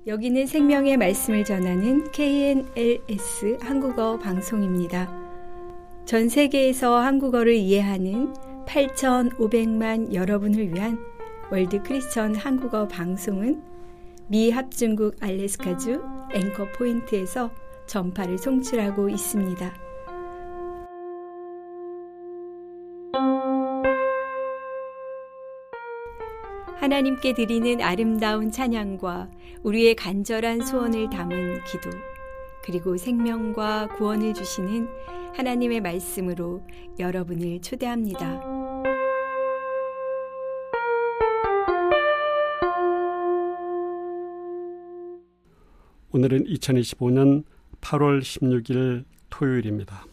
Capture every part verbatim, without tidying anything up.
여기는 생명의 말씀을 전하는 케이엔엘에스 한국어 방송입니다. 전 세계에서 한국어를 이해하는 팔천오백만 여러분을 위한 월드 크리스천 한국어 방송은 미 합중국 알래스카주 앵커 포인트에서 전파를 송출하고 있습니다. 하나님께 드리는 아름다운 찬양과 우리의 간절한 소원을 담은 기도, 그리고 생명과 구원을 주시는 하나님의 말씀으로 여러분을 초대합니다. 오늘은 이천이십오 년 팔월 십육일 토요일입니다.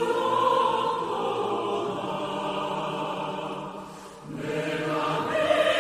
내가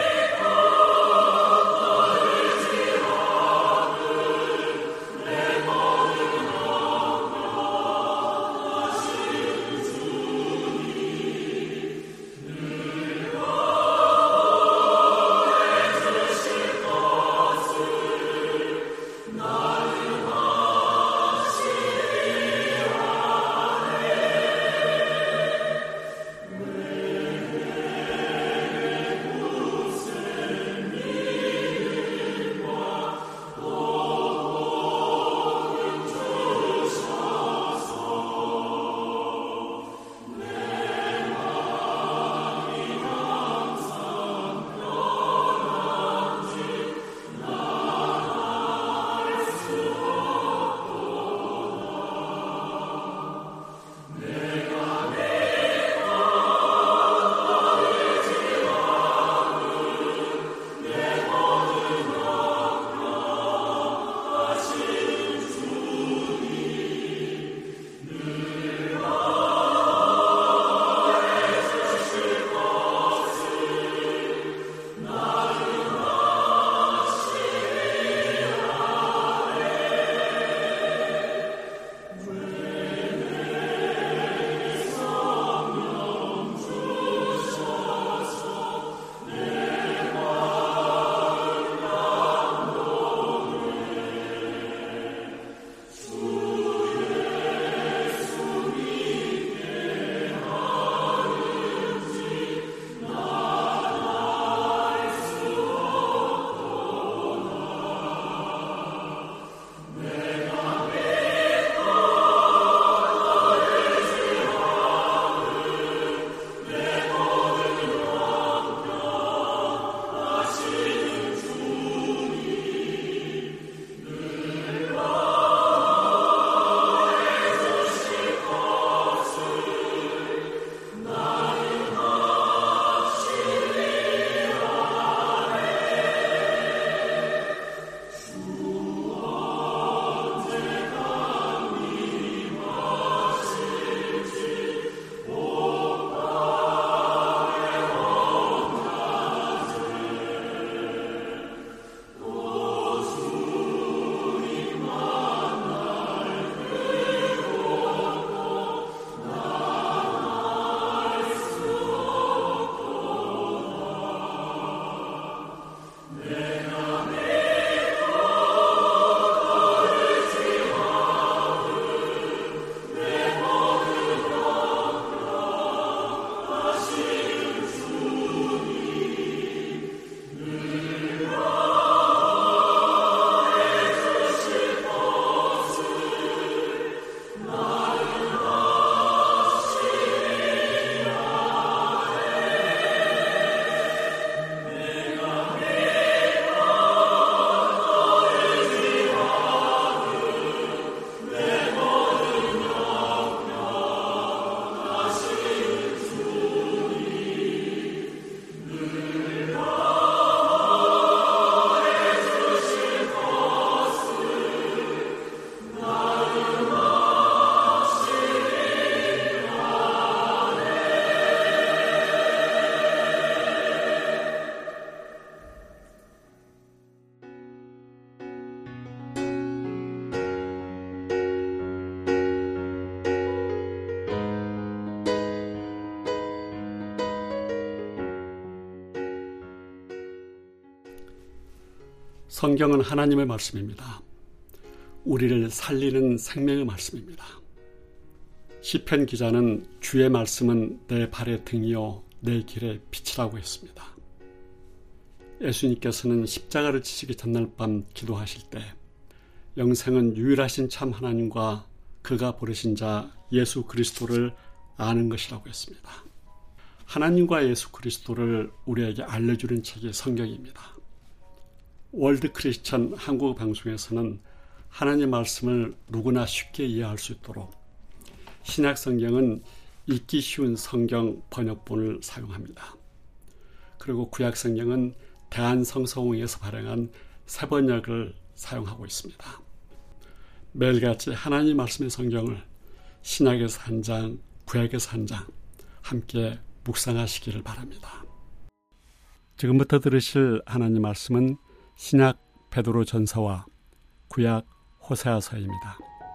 성경은 하나님의 말씀입니다. 우리를 살리는 생명의 말씀입니다. 시편 기자는 주의 말씀은 내 발의 등이요 내 길의 빛이라고 했습니다. 예수님께서는 십자가를 지시기 전날 밤 기도하실 때 영생은 유일하신 참 하나님과 그가 부르신 자 예수 그리스도를 아는 것이라고 했습니다. 하나님과 예수 그리스도를 우리에게 알려주는 책이 성경입니다. 월드 크리스천 한국 방송에서는 하나님 말씀을 누구나 쉽게 이해할 수 있도록 신약 성경은 읽기 쉬운 성경 번역본을 사용합니다. 그리고 구약 성경은 대한성서공회에서 발행한 새 번역을 사용하고 있습니다. 매일같이 하나님 말씀의 성경을 신약에서 한 장, 구약에서 한 장 함께 묵상하시기를 바랍니다. 지금부터 들으실 하나님 말씀은 신약 베드로 전서와 구약 호세아서입니다.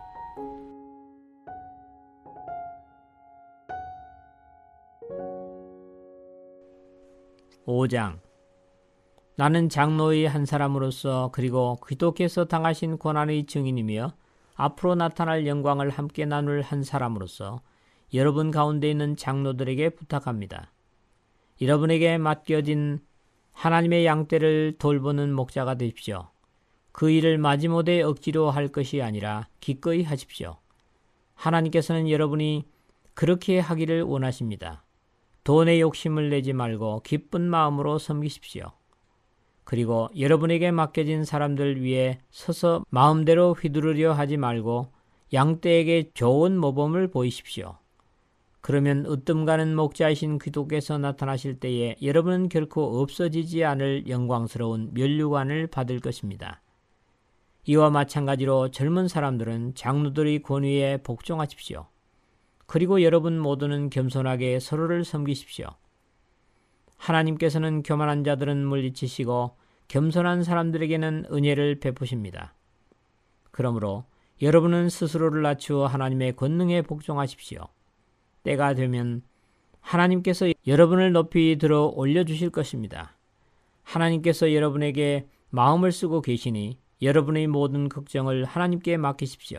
오 장. 나는 장로의 한 사람으로서 그리고 그리스도께서 당하신 고난의 증인이며 앞으로 나타날 영광을 함께 나눌 한 사람으로서 여러분 가운데 있는 장로들에게 부탁합니다. 여러분에게 맡겨진 하나님의 양떼를 돌보는 목자가 되십시오. 그 일을 마지못해 억지로 할 것이 아니라 기꺼이 하십시오. 하나님께서는 여러분이 그렇게 하기를 원하십니다. 돈에 욕심을 내지 말고 기쁜 마음으로 섬기십시오. 그리고 여러분에게 맡겨진 사람들 위에 서서 마음대로 휘두르려 하지 말고 양떼에게 좋은 모범을 보이십시오. 그러면 으뜸 가는 목자이신 그리스도께서 나타나실 때에 여러분은 결코 없어지지 않을 영광스러운 면류관을 받을 것입니다. 이와 마찬가지로 젊은 사람들은 장로들의 권위에 복종하십시오. 그리고 여러분 모두는 겸손하게 서로를 섬기십시오. 하나님께서는 교만한 자들은 물리치시고 겸손한 사람들에게는 은혜를 베푸십니다. 그러므로 여러분은 스스로를 낮추어 하나님의 권능에 복종하십시오. 때가 되면 하나님께서 여러분을 높이 들어 올려주실 것입니다. 하나님께서 여러분에게 마음을 쓰고 계시니 여러분의 모든 걱정을 하나님께 맡기십시오.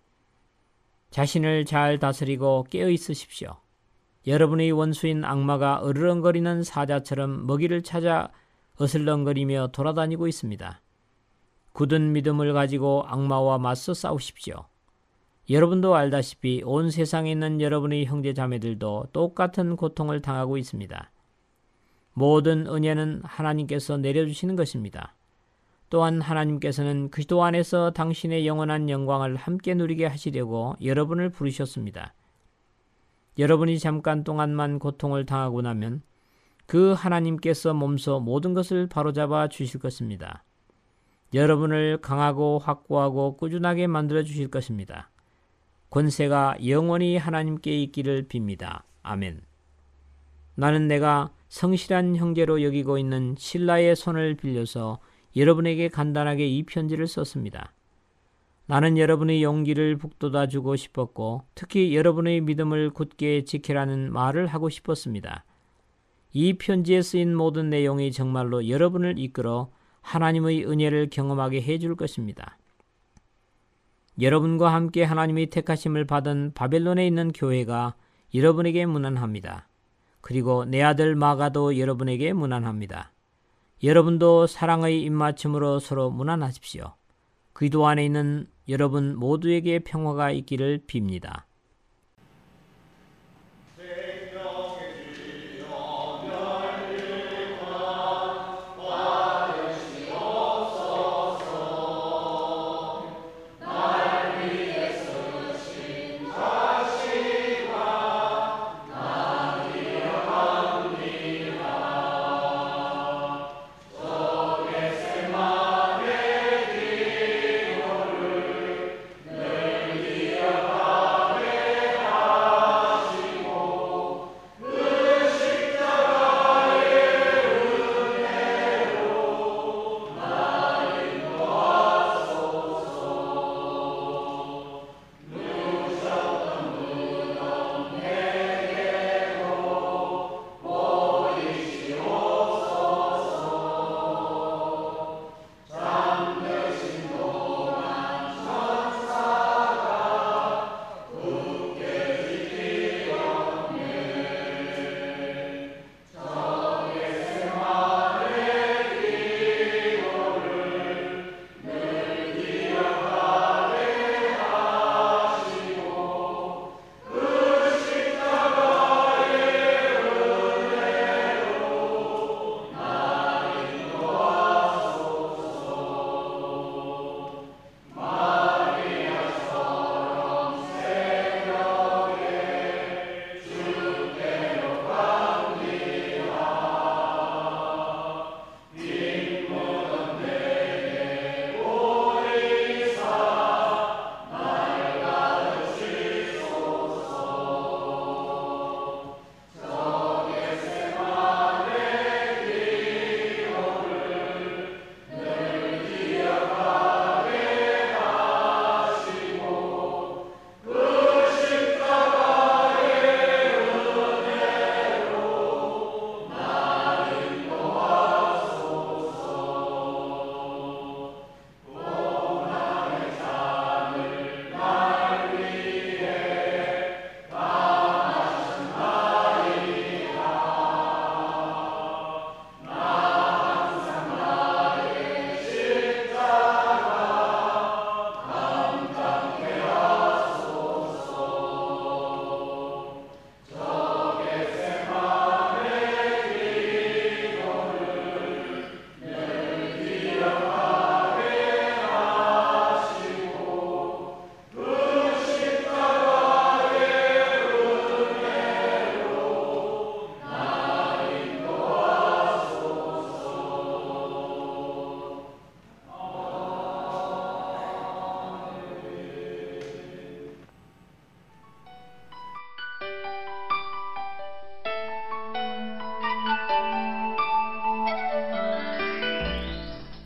자신을 잘 다스리고 깨어 있으십시오. 여러분의 원수인 악마가 으르렁거리는 사자처럼 먹이를 찾아 어슬렁거리며 돌아다니고 있습니다. 굳은 믿음을 가지고 악마와 맞서 싸우십시오. 여러분도 알다시피 온 세상에 있는 여러분의 형제 자매들도 똑같은 고통을 당하고 있습니다. 모든 은혜는 하나님께서 내려주시는 것입니다. 또한 하나님께서는 그리스도 안에서 당신의 영원한 영광을 함께 누리게 하시려고 여러분을 부르셨습니다. 여러분이 잠깐 동안만 고통을 당하고 나면 그 하나님께서 몸소 모든 것을 바로잡아 주실 것입니다. 여러분을 강하고 확고하고 꾸준하게 만들어 주실 것입니다. 권세가 영원히 하나님께 있기를 빕니다. 아멘. 나는 내가 성실한 형제로 여기고 있는 실라의 손을 빌려서 여러분에게 간단하게 이 편지를 썼습니다. 나는 여러분의 용기를 북돋아 주고 싶었고 특히 여러분의 믿음을 굳게 지키라는 말을 하고 싶었습니다. 이 편지에 쓰인 모든 내용이 정말로 여러분을 이끌어 하나님의 은혜를 경험하게 해줄 것입니다. 여러분과 함께 하나님의 택하심을 받은 바벨론에 있는 교회가 여러분에게 문안합니다. 그리고 내 아들 마가도 여러분에게 문안합니다. 여러분도 사랑의 입맞춤으로 서로 문안하십시오. 그리스도 안에 있는 여러분 모두에게 평화가 있기를 빕니다.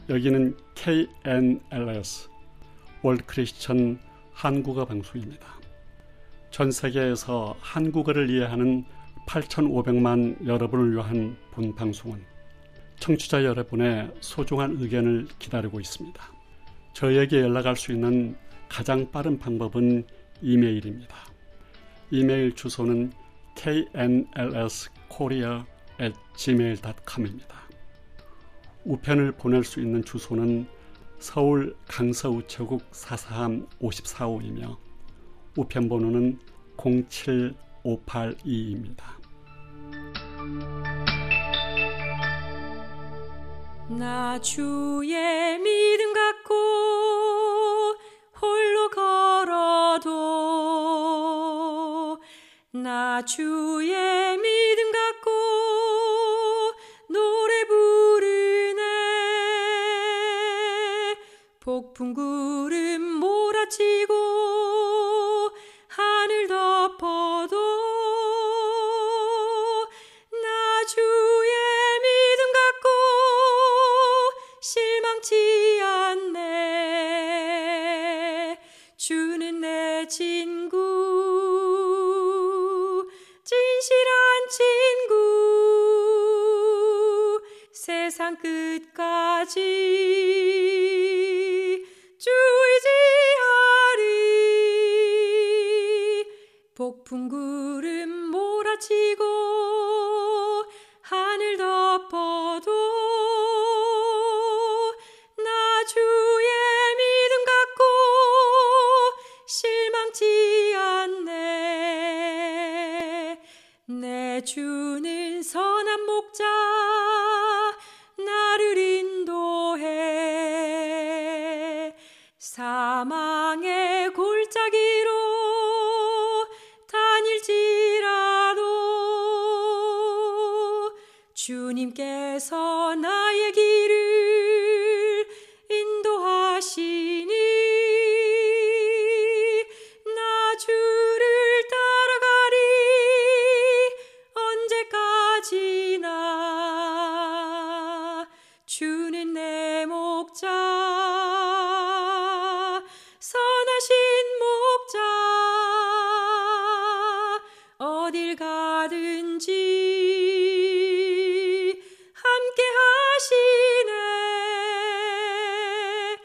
여기는 케이엔엘에스 월드 크리스천 한국어 방송입니다. 전 세계에서 한국어를 이해하는 팔천오백만 여러분을 위한 본 방송은 청취자 여러분의 소중한 의견을 기다리고 있습니다. 저에게 연락할 수 있는 가장 빠른 방법은 이메일입니다. 이메일 주소는 케이엔엘에스코리아 앳 지메일 닷컴입니다. 우편을 보낼 수 있는 주소는 서울 강서우체국 사사함 오십사호이며 우편 번호는 공칠오팔이입니다. 나 주의 믿음 갖고 홀로 걸어도 나 주의 믿음 갖고 노래 부르네. 폭풍 구름 몰아치고 하늘 덮어도 나 주의 믿음 갖고 실망치 않네. 주는 내 친구, 진실한 친구, 세상 끝까지 주 의지하리. 폭풍 구름 몰아치고 하늘 덮어도 나 주의 믿음 갖고 실망치 않네. 내 주는 선한 목자 나를 인도해. 사망의 골짜기로 다닐지라도 주님께서 나의 길을 인도하시니 나 주를 따라가리. 언제까지나 주는 내 목자, 선하신 목자, 어딜 가든지 함께 하시네.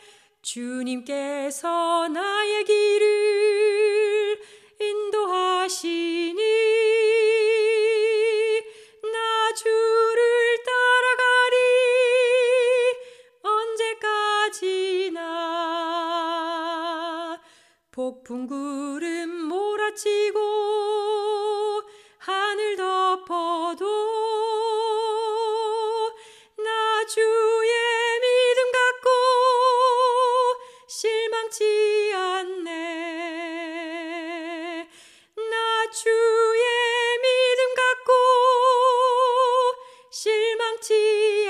주님께서 나의 길을 인도하시니 나 주를 따라가리. 언제까지나 폭풍 구름 몰아치고 하늘 덮어도 나 주의 믿음 갖고 실망치 않네. 나 주의 믿음 갖고 실망치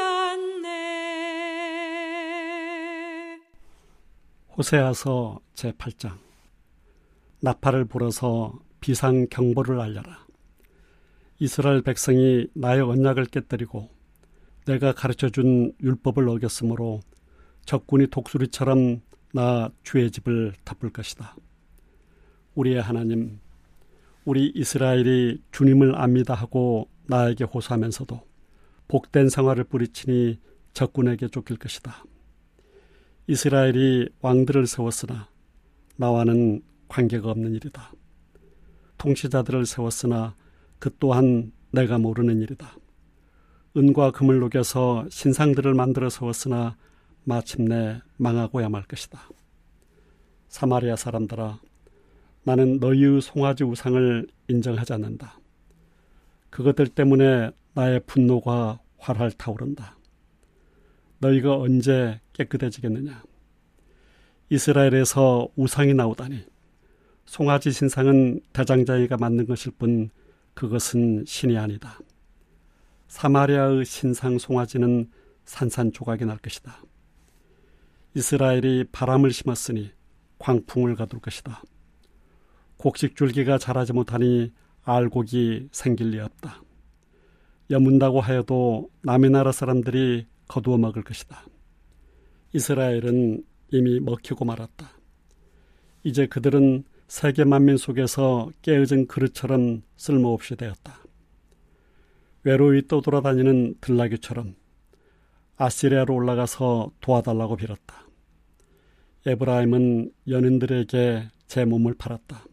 않네. 호세아서 제팔 장. 나팔을 불어서 비상경보를 알려라. 이스라엘 백성이 나의 언약을 깨뜨리고 내가 가르쳐준 율법을 어겼으므로 적군이 독수리처럼 나 주의 집을 덮을 것이다. 우리의 하나님, 우리 이스라엘이 주님을 압니다 하고 나에게 호소하면서도 복된 생활을 뿌리치니 적군에게 쫓길 것이다. 이스라엘이 왕들을 세웠으나 나와는 관계가 없는 일이다. 통치자들을 세웠으나 그 또한 내가 모르는 일이다. 은과 금을 녹여서 신상들을 만들어 세웠으나 마침내 망하고야 말 것이다. 사마리아 사람들아, 나는 너희의 송아지 우상을 인정하지 않는다. 그것들 때문에 나의 분노가 활활 타오른다. 너희가 언제 깨끗해지겠느냐? 이스라엘에서 우상이 나오다니. 송아지 신상은 대장장이가 만든 것일 뿐 그것은 신이 아니다. 사마리아의 신상 송아지는 산산조각이 날 것이다. 이스라엘이 바람을 심었으니 광풍을 거둘 것이다. 곡식줄기가 자라지 못하니 알곡이 생길 리 없다. 여문다고 하여도 남의 나라 사람들이 거두어 먹을 것이다. 이스라엘은 이미 먹히고 말았다. 이제 그들은 세계 만민 속에서 깨어진 그릇처럼 쓸모없이 되었다. 외로이 떠돌아다니는 들나귀처럼 아시리아로 올라가서 도와달라고 빌었다. 에브라임은 연인들에게 제 몸을 팔았다.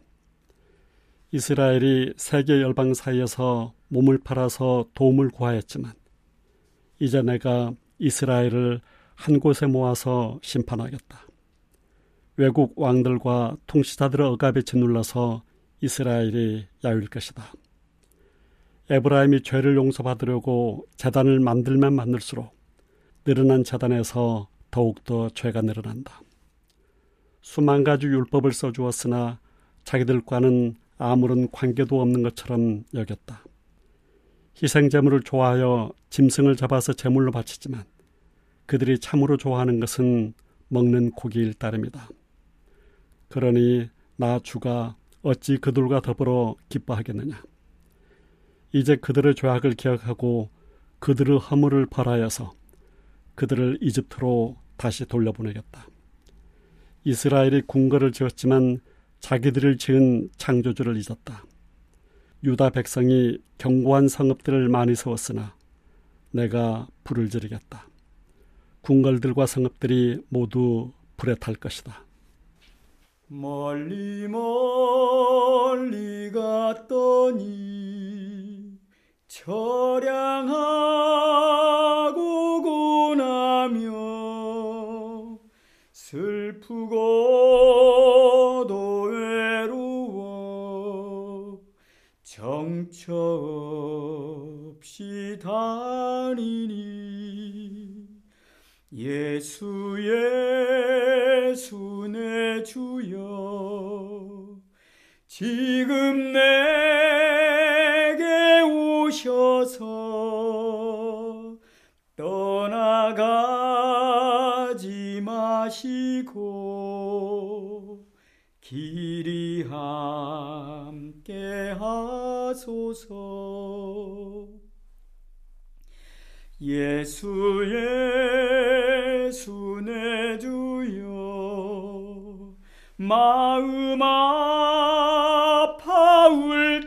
이스라엘이 세계 열방 사이에서 몸을 팔아서 도움을 구하였지만 이제 내가 이스라엘을 한 곳에 모아서 심판하겠다. 외국 왕들과 통치자들의 억압에 짓눌러서 이스라엘이 야유일 것이다. 에브라임이 죄를 용서받으려고 제단을 만들면 만들수록 늘어난 제단에서 더욱더 죄가 늘어난다. 수만 가지 율법을 써주었으나 자기들과는 아무런 관계도 없는 것처럼 여겼다. 희생제물을 좋아하여 짐승을 잡아서 제물로 바치지만 그들이 참으로 좋아하는 것은 먹는 고기일 따름이다. 그러니 나 주가 어찌 그들과 더불어 기뻐하겠느냐. 이제 그들의 죄악을 기억하고 그들의 허물을 벌하여서 그들을 이집트로 다시 돌려보내겠다. 이스라엘이 궁궐을 지었지만 자기들을 지은 창조주를 잊었다. 유다 백성이 견고한 성읍들을 많이 세웠으나 내가 불을 지르겠다. 궁궐들과 성읍들이 모두 불에 탈 것이다. 멀리 멀리 갔더니 처량하고 고나며 슬프고도 외로워 정처 없이 다니니 예수 예수 내 주여 지금 내게 오셔서 떠나가지 마시고 길이 함께 하소서. 예수 예수 내 주여 마음 아파올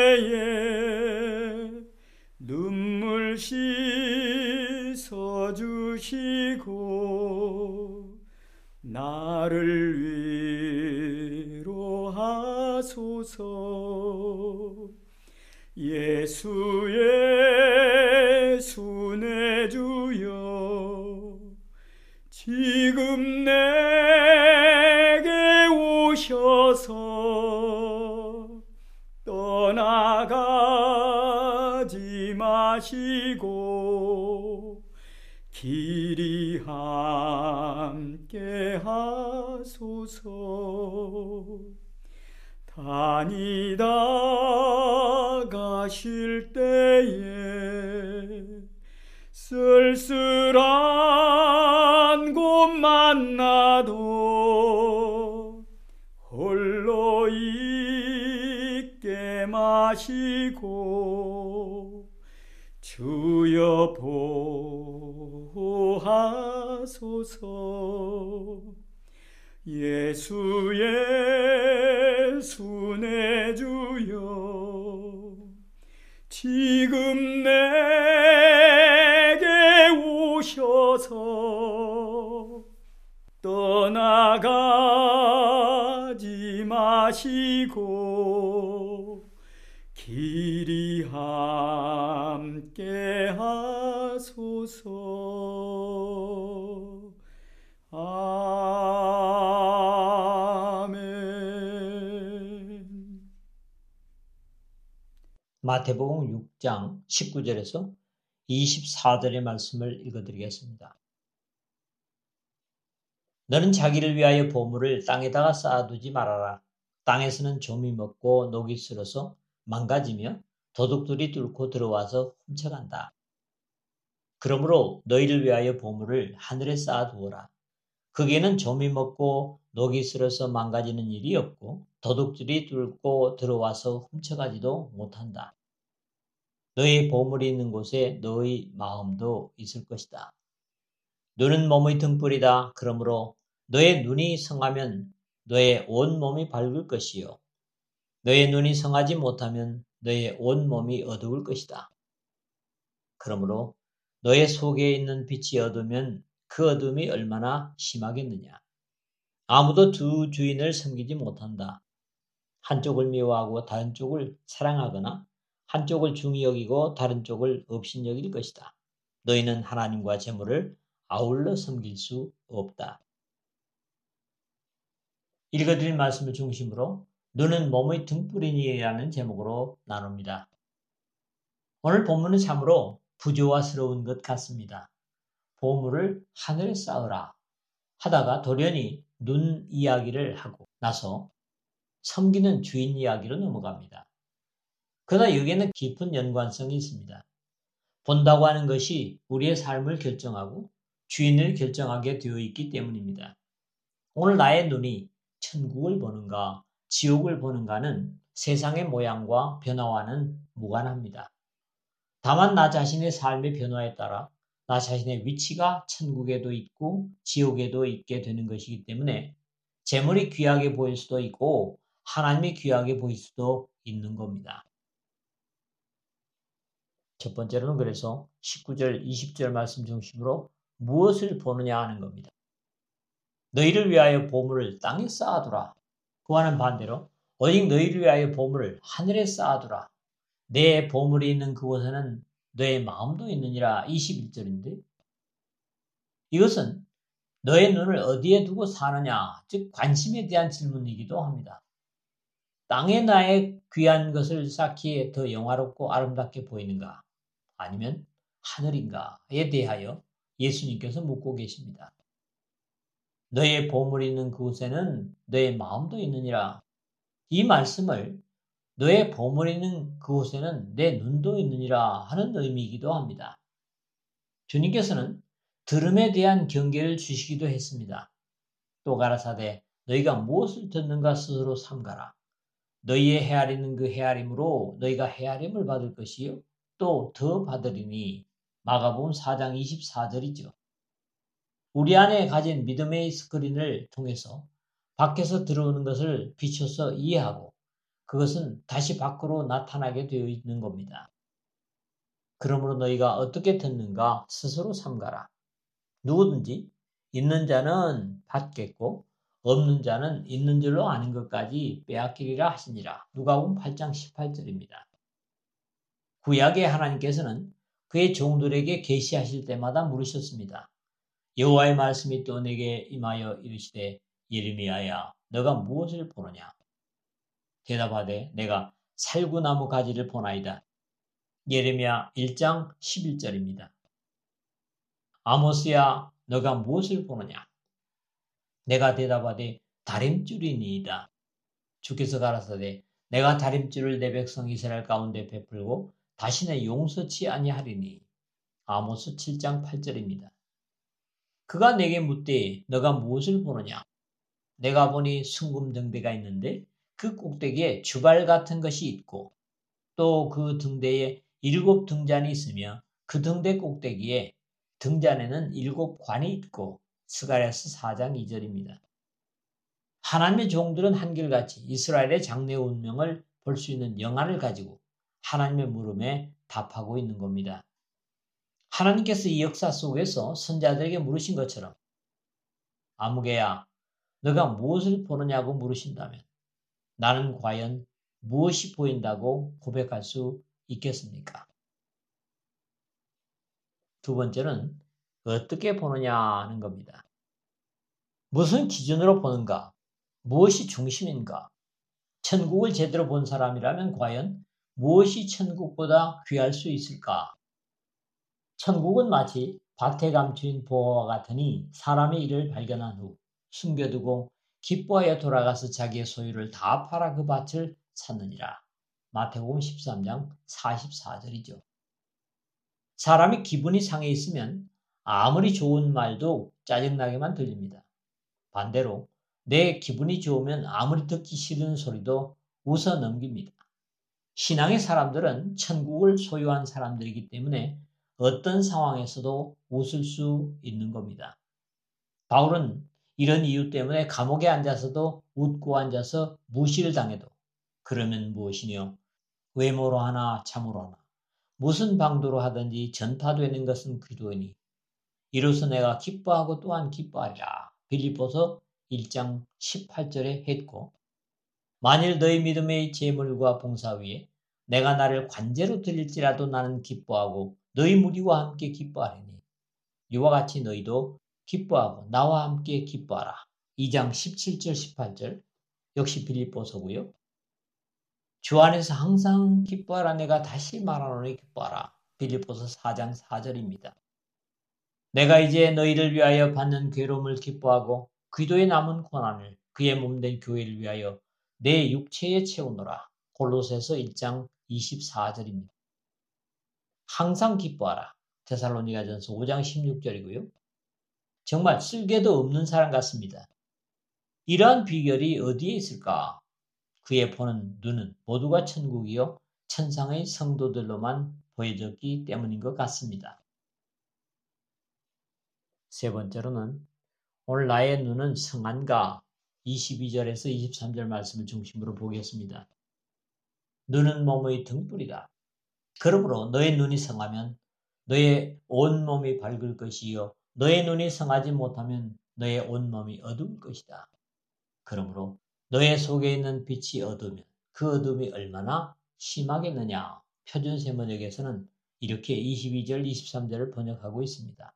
때에 눈물 씻어 주시고 나를 위로하소서. 예수 예수 내 주여 지금 내게 오셔서 떠나가지 마시고 길이 함께 하소서. 다니다 가실 때에 쓸쓸한 곳 만나도 홀로 있게 마시고 주여 보호하소서. 예수 예수 내 주여 지금 내게 오셔서 떠나가지 마시고 길이 함께 하소서. 아멘. 마태복음 육 장 십구 절에서 이십사 절의 말씀을 읽어드리겠습니다. 너는 자기를 위하여 보물을 땅에다가 쌓아두지 말아라. 땅에서는 좀이 먹고 녹이 슬어서 망가지며 도둑들이 뚫고 들어와서 훔쳐간다. 그러므로 너희를 위하여 보물을 하늘에 쌓아두어라. 거기에는 좀이 먹고 녹이 슬어서 망가지는 일이 없고 도둑들이 뚫고 들어와서 훔쳐가지도 못한다. 너희 보물이 있는 곳에 너희 마음도 있을 것이다. 눈은 몸의 등불이다. 그러므로 너의 눈이 성하면 너의 온 몸이 밝을 것이요. 너의 눈이 성하지 못하면 너의 온 몸이 어두울 것이다. 그러므로 너의 속에 있는 빛이 어두우면 그 어둠이 얼마나 심하겠느냐. 아무도 두 주인을 섬기지 못한다. 한쪽을 미워하고 다른 쪽을 사랑하거나 한쪽을 중히 여기고 다른 쪽을 업신 여길 것이다. 너희는 하나님과 재물을 아울러 섬길 수 없다. 읽어드릴 말씀을 중심으로 눈은 몸의 등불이니라는 제목으로 나눕니다. 오늘 본문은 참으로 부조화스러운 것 같습니다. 보물을 하늘에 쌓으라 하다가 돌연히 눈 이야기를 하고 나서 섬기는 주인 이야기로 넘어갑니다. 그러나 여기에는 깊은 연관성이 있습니다. 본다고 하는 것이 우리의 삶을 결정하고 주인을 결정하게 되어 있기 때문입니다. 오늘 나의 눈이 천국을 보는가 지옥을 보는가는 세상의 모양과 변화와는 무관합니다. 다만 나 자신의 삶의 변화에 따라 나 자신의 위치가 천국에도 있고 지옥에도 있게 되는 것이기 때문에 재물이 귀하게 보일 수도 있고 하나님이 귀하게 보일 수도 있는 겁니다. 첫 번째로는 그래서 십구 절, 이십 절 말씀 중심으로 무엇을 보느냐 하는 겁니다. 너희를 위하여 보물을 땅에 쌓아두라. 그와는 반대로 오직 너희를 위하여 보물을 하늘에 쌓아두라. 내 보물이 있는 그곳에는 너의 마음도 있느니라. 이십일 절인데 이것은 너의 눈을 어디에 두고 사느냐, 즉 관심에 대한 질문이기도 합니다. 땅에 나의 귀한 것을 쌓기에 더 영화롭고 아름답게 보이는가? 아니면 하늘인가에 대하여 예수님께서 묻고 계십니다. 너의 보물이 있는 그곳에는 너의 마음도 있느니라. 이 말씀을 너의 보물이 있는 그곳에는 내 눈도 있느니라 하는 의미이기도 합니다. 주님께서는 들음에 대한 경계를 주시기도 했습니다. 또 가라사대 너희가 무엇을 듣는가 스스로 삼가라. 너희의 헤아리는 그 헤아림으로 너희가 헤아림을 받을 것이요 또 더 받으리니. 마가복음 사 장 이십사 절이죠. 우리 안에 가진 믿음의 스크린을 통해서 밖에서 들어오는 것을 비춰서 이해하고 그것은 다시 밖으로 나타나게 되어 있는 겁니다. 그러므로 너희가 어떻게 듣는가 스스로 삼가라. 누구든지 있는 자는 받겠고 없는 자는 있는 줄로 아는 것까지 빼앗기리라 하시니라. 누가복음 팔 장 십팔 절입니다. 구약의 하나님께서는 그의 종들에게 계시하실 때마다 물으셨습니다. 여호와의 말씀이 또 내게 임하여 이르시되 예레미야야 너가 무엇을 보느냐? 대답하되 내가 살구나무 가지를 보나이다. 예레미야 일 장 십일 절입니다. 아모스야 너가 무엇을 보느냐? 내가 대답하되 다림줄이니이다. 주께서 가라사대 내가 다림줄을 내 백성 이스라엘 가운데 베풀고 다시는 용서치 아니하리니. 아모스 칠 장 팔 절입니다. 그가 내게 묻되 너가 무엇을 보느냐? 내가 보니 숭금 등대가 있는데 그 꼭대기에 주발 같은 것이 있고 또 그 등대에 일곱 등잔이 있으며 그 등대 꼭대기에 등잔에는 일곱 관이 있고. 스가랴서 사 장 이 절입니다. 하나님의 종들은 한결같이 이스라엘의 장래 운명을 볼 수 있는 영안을 가지고 하나님의 물음에 답하고 있는 겁니다. 하나님께서 이 역사 속에서 선자들에게 물으신 것처럼 아무개야 너가 무엇을 보느냐고 물으신다면 나는 과연 무엇이 보인다고 고백할 수 있겠습니까? 두 번째는 어떻게 보느냐 하는 겁니다. 무슨 기준으로 보는가? 무엇이 중심인가? 천국을 제대로 본 사람이라면 과연 무엇이 천국보다 귀할 수 있을까? 천국은 마치 밭에 감추인 보화와 같으니 사람이 이를 발견한 후 숨겨두고 기뻐하여 돌아가서 자기의 소유를 다 팔아 그 밭을 샀느니라. 마태복음 십삼 장 사십사 절이죠. 사람이 기분이 상해 있으면 아무리 좋은 말도 짜증나게만 들립니다. 반대로 내 기분이 좋으면 아무리 듣기 싫은 소리도 웃어 넘깁니다. 신앙의 사람들은 천국을 소유한 사람들이기 때문에 어떤 상황에서도 웃을 수 있는 겁니다. 바울은 이런 이유 때문에 감옥에 앉아서도 웃고 앉아서 무시를 당해도 그러면 무엇이뇨? 외모로 하나 참으로 하나 무슨 방도로 하든지 전파되는 것은 그리스도이니 이로써 내가 기뻐하고 또한 기뻐하리라. 빌립보서 일 장 십팔 절에 했고, 만일 너희 믿음의 제물과 봉사 위에 내가 나를 관제로 드릴지라도 나는 기뻐하고 너희 무리와 함께 기뻐하리니 이와 같이 너희도 기뻐하고 나와 함께 기뻐하라. 이 장 십칠 절 십팔 절 역시 빌립보서고요. 주 안에서 항상 기뻐하라. 내가 다시 말하노니 기뻐하라. 빌립보서 사 장 사 절입니다. 내가 이제 너희를 위하여 받는 괴로움을 기뻐하고 그리스도의 남은 고난을 그의 몸된 교회를 위하여 내 육체에 채우노라. 골로새서 일 장 이십사 절입니다. 항상 기뻐하라. 데살로니가전서 오 장 십육 절이고요. 정말 쓸개도 없는 사람 같습니다. 이러한 비결이 어디에 있을까? 그의 보는 눈은 모두가 천국이요 천상의 성도들로만 보여졌기 때문인 것 같습니다. 세 번째로는 오늘 나의 눈은 성한가 이십이 절에서 이십삼 절 말씀을 중심으로 보겠습니다. 눈은 몸의 등불이다. 그러므로 너의 눈이 성하면 너의 온 몸이 밝을 것이요 너의 눈이 성하지 못하면 너의 온 몸이 어두울 것이다. 그러므로 너의 속에 있는 빛이 어두우면 그 어둠이 얼마나 심하겠느냐. 표준세번역에서는 이렇게 이십이 절 이십삼 절을 번역하고 있습니다.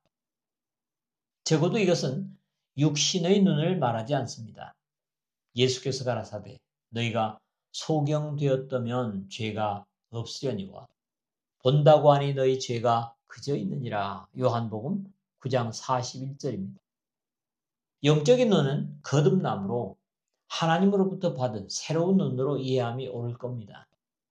적어도 이것은 육신의 눈을 말하지 않습니다. 예수께서 가라사대 너희가 소경되었다면 죄가 없으려니와 본다고 하니 너희 죄가 그저 있느니라. 요한복음 구 장 사십일 절입니다. 영적인 눈은 거듭남으로 하나님으로부터 받은 새로운 눈으로 이해함이 옳을 겁니다.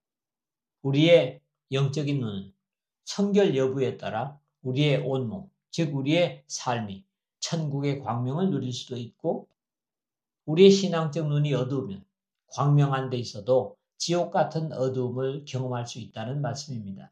우리의 영적인 눈은 성결 여부에 따라 우리의 온몸, 즉 우리의 삶이 천국의 광명을 누릴 수도 있고 우리의 신앙적 눈이 어두우면 광명한 데 있어도 지옥 같은 어두움을 경험할 수 있다는 말씀입니다.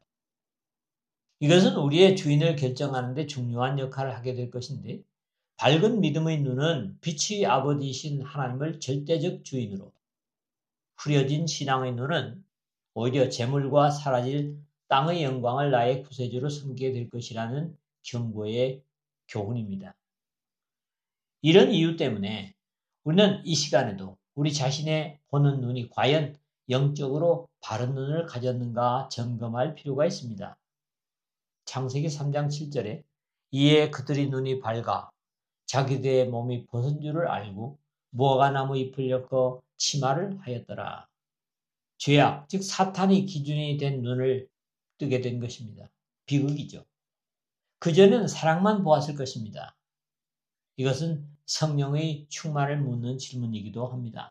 이것은 우리의 주인을 결정하는 데 중요한 역할을 하게 될 것인데 밝은 믿음의 눈은 빛의 아버지이신 하나님을 절대적 주인으로 흐려진 신앙의 눈은 오히려 재물과 사라질 땅의 영광을 나의 구세주로 섬기게 될 것이라는 경고의 교훈입니다. 이런 이유 때문에 우리는 이 시간에도 우리 자신의 보는 눈이 과연 영적으로 바른 눈을 가졌는가 점검할 필요가 있습니다. 창세기 삼 장 칠 절에 이에 그들의 눈이 밝아 자기들의 몸이 벗은 줄을 알고 무화과나무 잎을 엮어 치마를 하였더라. 죄악, 즉 사탄이 기준이 된 눈을 뜨게 된 것입니다. 비극이죠. 그전에는 사랑만 보았을 것입니다. 이것은 성령의 충만을 묻는 질문이기도 합니다.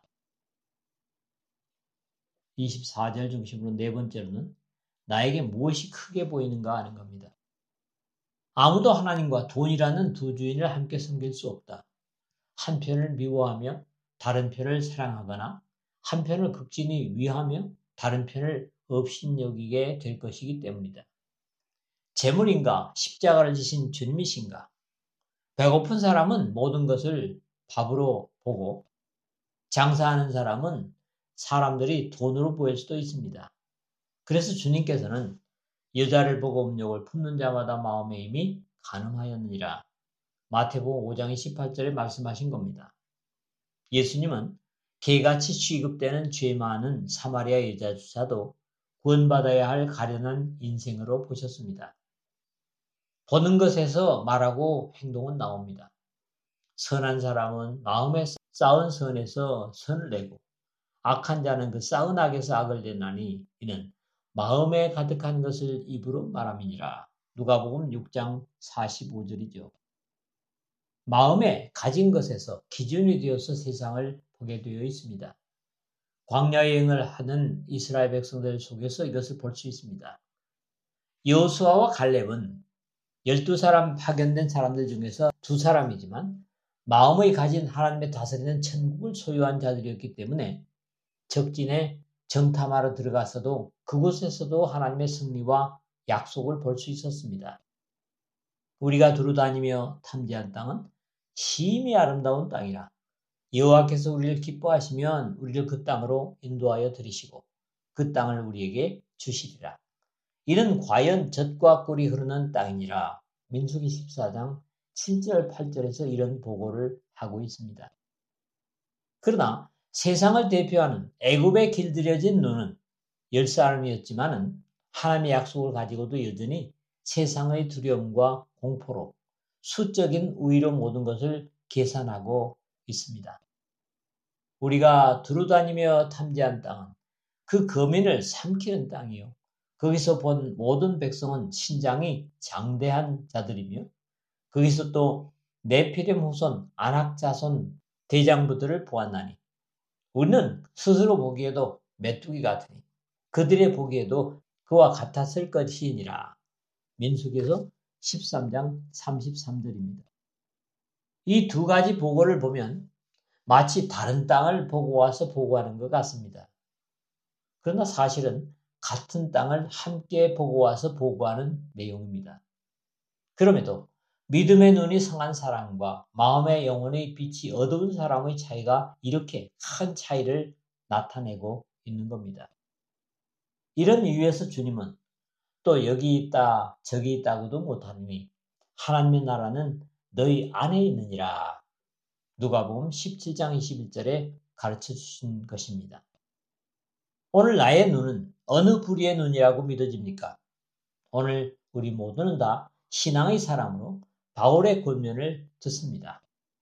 이십사 절 중심으로 네 번째로는 나에게 무엇이 크게 보이는가 하는 겁니다. 아무도 하나님과 돈이라는 두 주인을 함께 섬길 수 없다. 한 편을 미워하며 다른 편을 사랑하거나 한 편을 극진히 위하며 다른 편을 업신여기게 될 것이기 때문이다. 재물인가 십자가를 지신 주님이신가? 배고픈 사람은 모든 것을 밥으로 보고 장사하는 사람은 사람들이 돈으로 보일 수도 있습니다. 그래서 주님께서는 여자를 보고 음욕을 품는 자마다 마음의 힘이 가늠하였느니라. 마태복음 오 장 십팔 절에 말씀하신 겁니다. 예수님은 개같이 취급되는 죄 많은 사마리아 여자조차도 구원받아야 할 가련한 인생으로 보셨습니다. 보는 것에서 말하고 행동은 나옵니다. 선한 사람은 마음에 쌓은 선에서 선을 내고 악한 자는 그 쌓은 악에서 악을 내나니 이는 마음에 가득한 것을 입으로 말함이니라. 누가복음 육 장 사십오 절이죠. 마음에 가진 것에서 기준이 되어서 세상을 보게 되어 있습니다. 광야 여행을 하는 이스라엘 백성들 속에서 이것을 볼 수 있습니다. 여호수아와 갈렙은 열두 사람 파견된 사람들 중에서 두 사람이지만 마음의 가진 하나님의 다스리는 천국을 소유한 자들이었기 때문에 적진에 정탐하러 들어가서도 그곳에서도 하나님의 승리와 약속을 볼 수 있었습니다. 우리가 두루다니며 탐지한 땅은 심히 아름다운 땅이라 여호와께서 우리를 기뻐하시면 우리를 그 땅으로 인도하여 들이시고 그 땅을 우리에게 주시리라. 이는 과연 젖과 꿀이 흐르는 땅이니라. 민수기 십사 장 칠 절 팔 절에서 이런 보고를 하고 있습니다. 그러나 세상을 대표하는 애굽에 길들여진 눈은 열 사람이었지만은 하나님의 약속을 가지고도 여전히 세상의 두려움과 공포로 수적인 우위로 모든 것을 계산하고 있습니다. 우리가 두루다니며 탐지한 땅은 그 거민을 삼키는 땅이요. 거기서 본 모든 백성은 신장이 장대한 자들이며 거기서 또 네피림 후손, 아낙 자손 대장부들을 보았나니 우리는 스스로 보기에도 메뚜기 같으니 그들의 보기에도 그와 같았을 것이니라. 민수기에서 십삼 장 삼십삼 절입니다. 이 두 가지 보고를 보면 마치 다른 땅을 보고 와서 보고하는 것 같습니다. 그러나 사실은 같은 땅을 함께 보고 와서 보고하는 내용입니다. 그럼에도 믿음의 눈이 성한 사람과 마음의 영혼의 빛이 어두운 사람의 차이가 이렇게 큰 차이를 나타내고 있는 겁니다. 이런 이유에서 주님은 또 여기 있다 저기 있다고도 못하니 하나님의 나라는 너희 안에 있느니라. 누가복음 십칠 장 이십일 절에 가르쳐 주신 것입니다. 오늘 나의 눈은 어느 부류의 눈이라고 믿어집니까? 오늘 우리 모두는 다 신앙의 사람으로 바울의 권면을 듣습니다.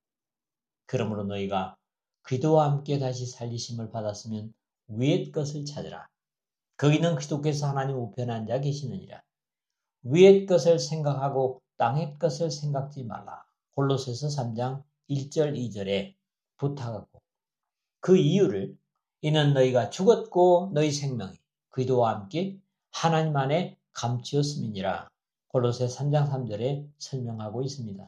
그러므로 너희가 그리스도와 함께 다시 살리심을 받았으면 위의 것을 찾으라. 거기는 그리스도께서 하나님 우편에 앉아 계시느니라. 위의 것을 생각하고 땅의 것을 생각지 말라. 골로새서 삼 장 일 절 이 절에 부탁하고 그 이유를 이는 너희가 죽었고 너희 생명이 그리스도와 함께 하나님 안에 감추었음이니라. 골로새 삼 장 삼 절에 설명하고 있습니다.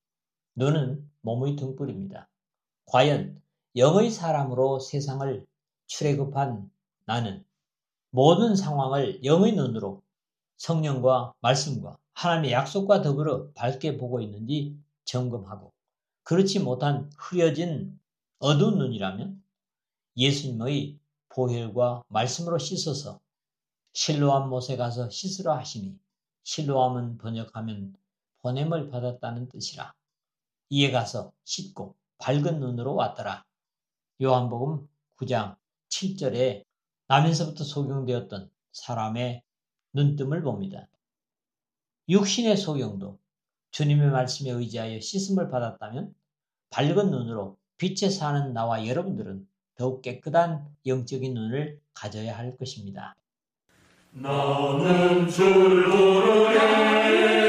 눈은 몸의 등불입니다. 과연 영의 사람으로 세상을 출애굽한 나는 모든 상황을 영의 눈으로 성령과 말씀과 하나님의 약속과 더불어 밝게 보고 있는지 점검하고 그렇지 못한 흐려진 어두운 눈이라면 예수님의 보혈과 말씀으로 씻어서 실로암 못에 가서 씻으라 하시니 실로암은 번역하면 보냄을 받았다는 뜻이라. 이에 가서 씻고 밝은 눈으로 왔더라. 요한복음 구 장 칠 절에 나면서부터 소경되었던 사람의 눈뜸을 봅니다. 육신의 소경도 주님의 말씀에 의지하여 씻음을 받았다면 밝은 눈으로 빛에 사는 나와 여러분들은 더욱 깨끗한 영적인 눈을 가져야 할 것입니다. 나는 줄 모르게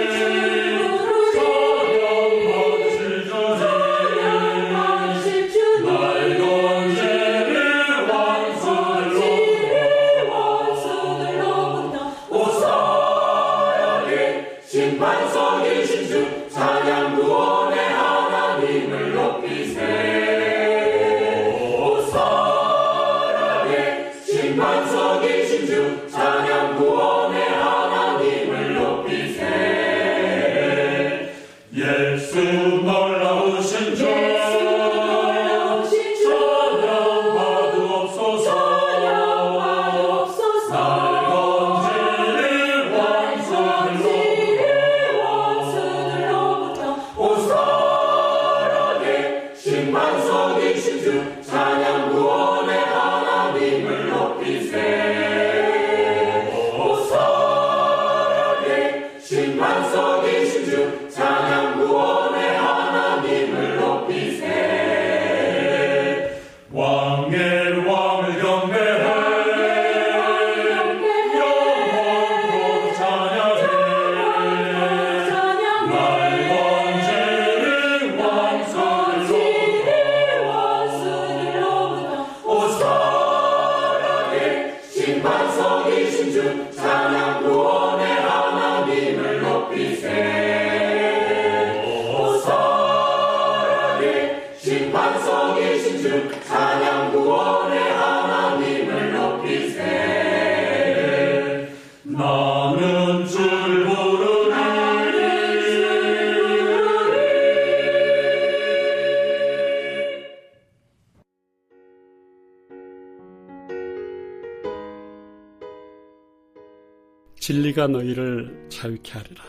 신반석이신 주 찬양 구원의 하나님을 높이세 나는 줄 모르네. 진리가 너희를 자유케 하리라.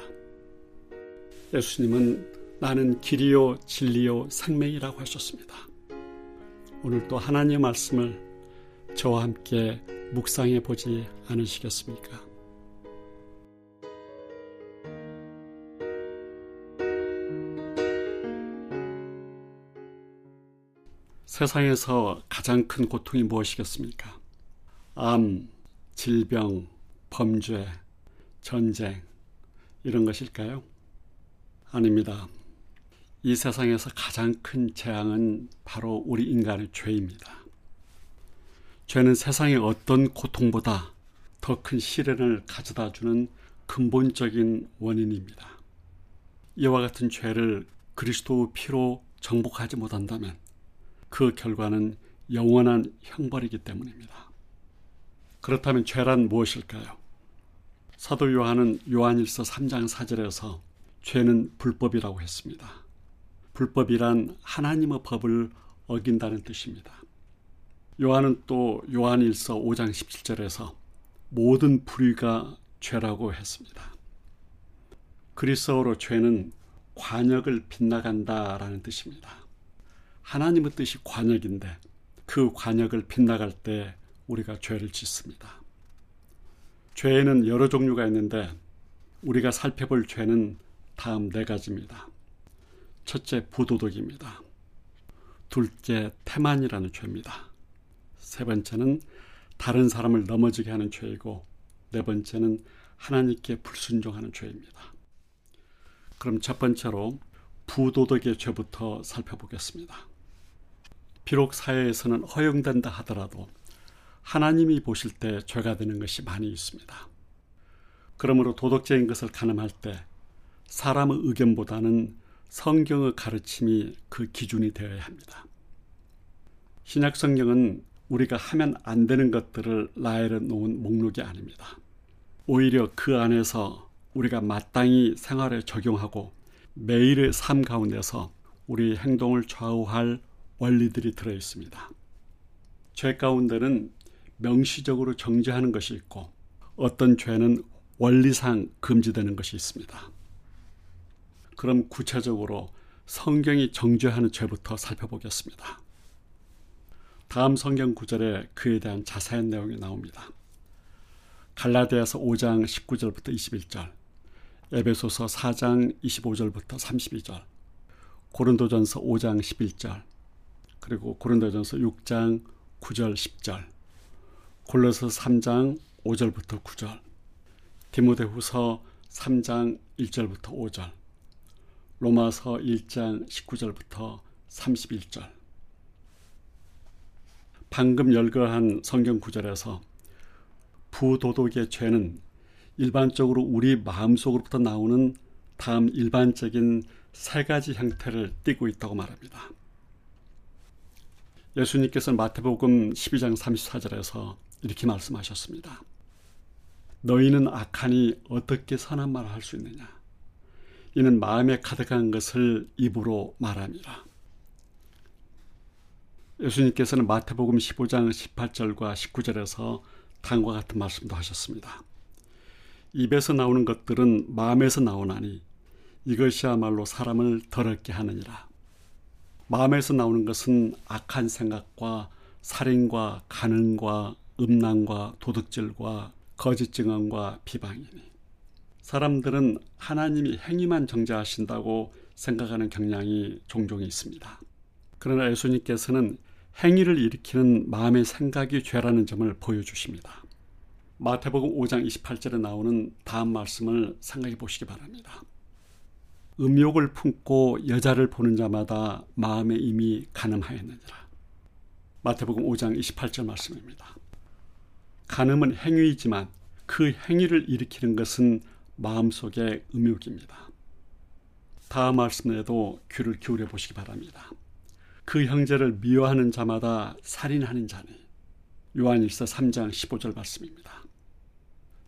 예수님은 나는 길이요 진리요 생명이라고 하셨습니다. 오늘도 하나님의 말씀을 저와 함께 묵상해 보지 않으시겠습니까? 세상에서 가장 큰 고통이 무엇이겠습니까? 암, 질병, 범죄, 전쟁, 이런 것일까요? 아닙니다. 이 세상에서 가장 큰 재앙은 바로 우리 인간의 죄입니다. 죄는 세상의 어떤 고통보다 더 큰 시련을 가져다 주는 근본적인 원인입니다. 이와 같은 죄를 그리스도의 피로 정복하지 못한다면 그 결과는 영원한 형벌이기 때문입니다. 그렇다면 죄란 무엇일까요? 사도 요한은 요한일서 삼 장 사 절에서 죄는 불법이라고 했습니다. 불법이란 하나님의 법을 어긴다는 뜻입니다. 요한은 또 요한일서 오 장 십칠 절에서 모든 불의가 죄라고 했습니다. 그리스어로 죄는 관역을 빗나간다라는 뜻입니다. 하나님의 뜻이 관역인데 그 관역을 빗나갈 때 우리가 죄를 짓습니다. 죄에는 여러 종류가 있는데 우리가 살펴볼 죄는 다음 네 가지입니다. 첫째, 부도덕입니다. 둘째, 태만이라는 죄입니다. 세 번째는 다른 사람을 넘어지게 하는 죄이고, 네 번째는 하나님께 불순종하는 죄입니다. 그럼 첫 번째로 부도덕의 죄부터 살펴보겠습니다. 비록 사회에서는 허용된다 하더라도 하나님이 보실 때 죄가 되는 것이 많이 있습니다. 그러므로 도덕적인 것을 가늠할 때 사람의 의견보다는 성경의 가르침이 그 기준이 되어야 합니다. 신약 성경은 우리가 하면 안 되는 것들을 라엘해 놓은 목록이 아닙니다. 오히려 그 안에서 우리가 마땅히 생활에 적용하고 매일의 삶 가운데서 우리 행동을 좌우할 원리들이 들어 있습니다. 죄 가운데는 명시적으로 정죄하는 것이 있고 어떤 죄는 원리상 금지되는 것이 있습니다. 그럼 구체적으로 성경이 정죄하는 죄부터 살펴보겠습니다. 다음 성경 구절에 그에 대한 자세한 내용이 나옵니다. 갈라디아서 오 장 십구 절부터 이십일 절, 에베소서 사 장 이십오 절부터 삼십이 절, 고린도전서 오 장 십일 절, 그리고 고린도전서 육 장 구 절 십 절, 골로새 삼 장 오 절부터 구 절, 디모데후서 삼 장 일 절부터 오 절, 로마서 일 장 십구 절부터 삼십일 절. 방금 열거한 성경 구절에서 부도덕의 죄는 일반적으로 우리 마음속으로부터 나오는 다음 일반적인 세 가지 형태를 띠고 있다고 말합니다. 예수님께서는 마태복음 십이 장 삼십사 절에서 이렇게 말씀하셨습니다. 너희는 악하니 어떻게 선한 말을 할 수 있느냐? 이는 마음에 가득한 것을 입으로 말함이라. 예수님께서는 마태복음 십오 장 십팔 절과 십구 절에서 다음과 같은 말씀도 하셨습니다. 입에서 나오는 것들은 마음에서 나오나니 이것이야말로 사람을 더럽게 하느니라. 마음에서 나오는 것은 악한 생각과 살인과 간음과 음란과 도둑질과 거짓 증언과 비방이니, 사람들은 하나님이 행위만 정죄하신다고 생각하는 경향이 종종 있습니다. 그러나 예수님께서는 행위를 일으키는 마음의 생각이 죄라는 점을 보여주십니다. 마태복음 오 장 이십팔 절에 나오는 다음 말씀을 생각해 보시기 바랍니다. 음욕을 품고 여자를 보는 자마다 마음에 이미 간음하였느니라. 마태복음 오 장 이십팔 절 말씀입니다. 간음은 행위이지만 그 행위를 일으키는 것은 마음속의 음욕입니다. 다음 말씀에도 귀를 기울여 보시기 바랍니다. 그 형제를 미워하는 자마다 살인하는 자니. 요한일서 삼 장 십오 절 말씀입니다.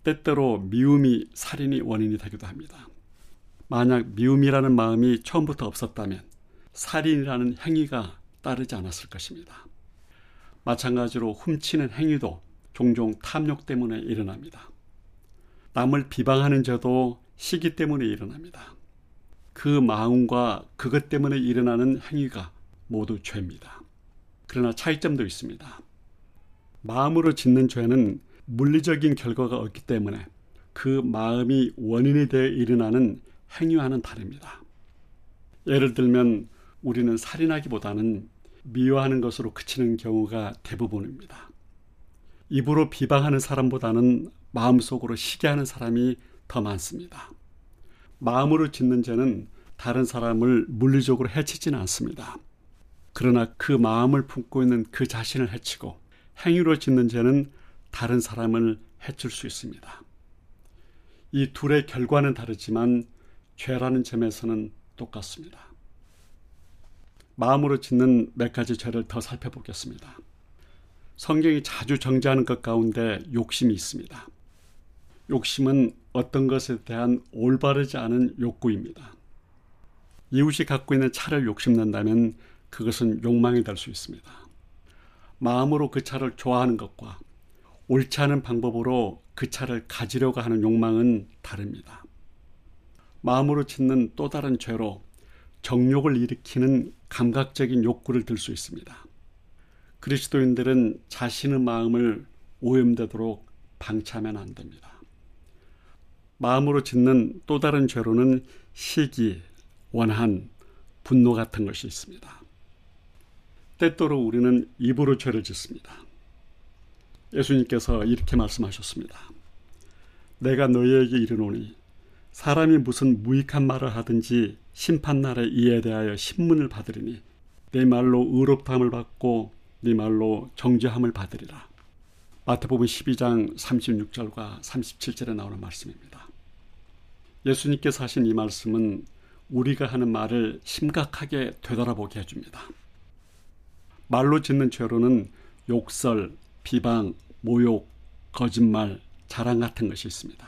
때때로 미움이 살인의 원인이 되기도 합니다. 만약 미움이라는 마음이 처음부터 없었다면 살인이라는 행위가 따르지 않았을 것입니다. 마찬가지로 훔치는 행위도 종종 탐욕 때문에 일어납니다. 남을 비방하는 죄도 시기 때문에 일어납니다. 그 마음과 그것 때문에 일어나는 행위가 모두 죄입니다. 그러나 차이점도 있습니다. 마음으로 짓는 죄는 물리적인 결과가 없기 때문에 그 마음이 원인이 되어 일어나는 행위와는 다릅니다. 예를 들면 우리는 살인하기보다는 미워하는 것으로 그치는 경우가 대부분입니다. 입으로 비방하는 사람보다는 마음속으로 시기하는 사람이 더 많습니다. 마음으로 짓는 죄는 다른 사람을 물리적으로 해치지는 않습니다. 그러나 그 마음을 품고 있는 그 자신을 해치고 행위로 짓는 죄는 다른 사람을 해칠 수 있습니다. 이 둘의 결과는 다르지만 죄라는 점에서는 똑같습니다. 마음으로 짓는 몇 가지 죄를 더 살펴보겠습니다. 성경이 자주 정죄하는 것 가운데 욕심이 있습니다. 욕심은 어떤 것에 대한 올바르지 않은 욕구입니다. 이웃이 갖고 있는 차를 욕심낸다면 그것은 욕망이 될 수 있습니다. 마음으로 그 차를 좋아하는 것과 옳지 않은 방법으로 그 차를 가지려고 하는 욕망은 다릅니다. 마음으로 짓는 또 다른 죄로 정욕을 일으키는 감각적인 욕구를 들 수 있습니다. 그리스도인들은 자신의 마음을 오염되도록 방치하면 안 됩니다. 마음으로 짓는 또 다른 죄로는 시기, 원한, 분노 같은 것이 있습니다. 때때로 우리는 입으로 죄를 짓습니다. 예수님께서 이렇게 말씀하셨습니다. 내가 너희에게 이르노니 사람이 무슨 무익한 말을 하든지 심판날에 이에 대하여 신문을 받으리니 내 말로 의롭다함을 받고 네 말로 정죄함을 받으리라. 마태복음 십이 장 삼십육 절과 삼십칠 절에 나오는 말씀입니다. 예수님께서 하신 이 말씀은 우리가 하는 말을 심각하게 되돌아보게 해줍니다. 말로 짓는 죄로는 욕설, 비방, 모욕, 거짓말, 자랑 같은 것이 있습니다.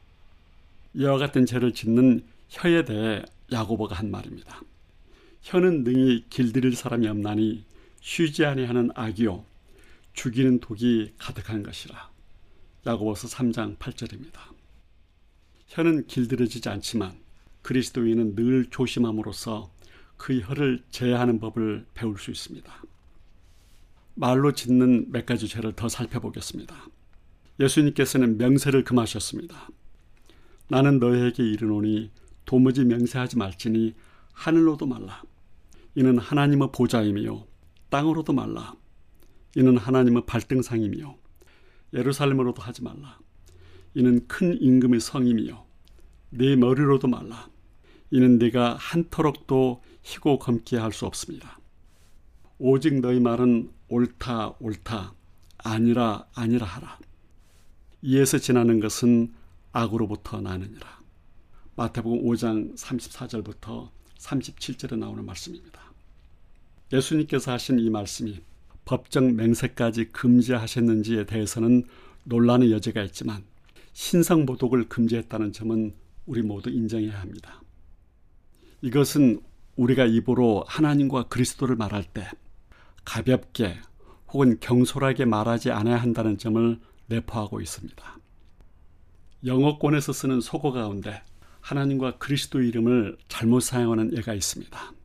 이와 같은 죄를 짓는 혀에 대해 야고보가 한 말입니다. 혀는 능히 길들일 사람이 없나니 쉬지 아니하는 악이요 죽이는 독이 가득한 것이라. 야고보서 삼 장 팔 절입니다. 혀는 길들여지지 않지만 그리스도인은 늘 조심함으로써 그 혀를 제어하는 법을 배울 수 있습니다. 말로 짓는 몇 가지 죄를 더 살펴보겠습니다. 예수님께서는 명세를 금하셨습니다. 나는 너희에게 이르노니 도무지 명세하지 말지니 하늘로도 말라. 이는 하나님의 보좌이며 땅으로도 말라. 이는 하나님의 발등상이며 예루살렘으로도 하지 말라. 이는 큰 임금의 성이며 네 머리로도 말라. 이는 네가 한터럭도 희고 검게 할 수 없습니다. 오직 너희 말은 옳다 옳다 아니라 아니라 하라. 이에서 지나는 것은 악으로부터 나느니라. 마태복음 오 장 삼십사 절부터 삼십칠 절에 나오는 말씀입니다. 예수님께서 하신 이 말씀이 법정 맹세까지 금지하셨는지에 대해서는 논란의 여지가 있지만 신성모독을 금지했다는 점은 우리 모두 인정해야 합니다. 이것은 우리가 입으로 하나님과 그리스도를 말할 때 가볍게 혹은 경솔하게 말하지 않아야 한다는 점을 내포하고 있습니다. 영어권에서 쓰는 속어 가운데 하나님과 그리스도 이름을 잘못 사용하는 예가 있습니다.